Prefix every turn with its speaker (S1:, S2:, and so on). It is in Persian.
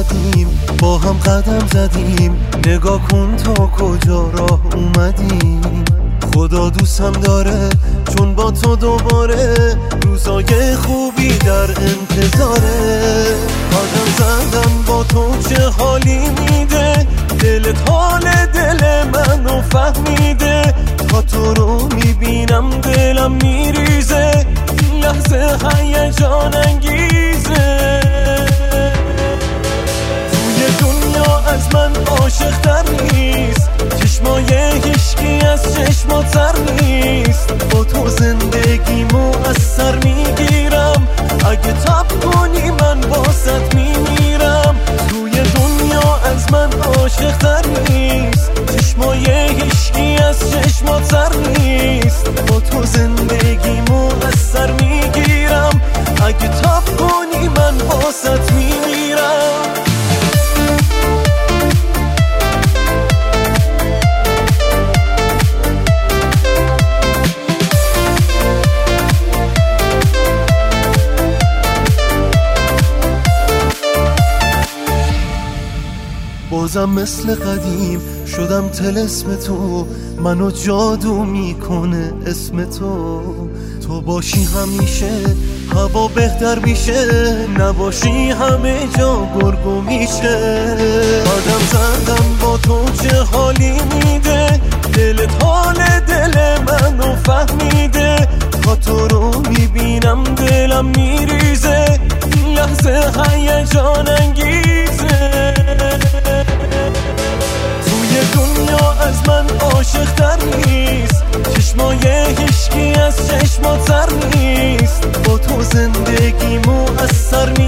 S1: قدیم با هم قدم زدیم، نگاه کن تا کجا راه اومدیم. خدا دوستم داره چون با تو دوباره روزای خوبی در انتظاره. قدم زدم با تو چه حالی میده، دلت حال دل منو فهمیده. تا تو رو میبینم دلم میریزه، این لحظه هیجان انگیزه. توی دنیا از من عاشق تر نیست، چشمای هیچکی از چشمات سر نیست. با تو زندگیمو از سر میگیرم، اگه تب کنی من باست میمیرم. توی دنیا از من عاشق تر نیست، چشمای هیچکی از چشمات سر نیست. با تو زندگیمو از سر میگیرم، اگه تب کنی من باست میمیرم. بازم مثل قدیم شدم طلسم تو، منو جادو میکنه اسم تو. تو باشی همیشه هوا بهتر میشه، نباشی همه جا گرگو میشه. قدم زدم با تو چه حالی میده، دلت حال دل منو فهمیده. تا تو رو میبینم دلم میریزه، این لحظه هیجان انگیزه. توی دنیا از من عاشق تر نیست، چشمای هیچکی از چشمات سر نیست. با تو زندگیمو از سر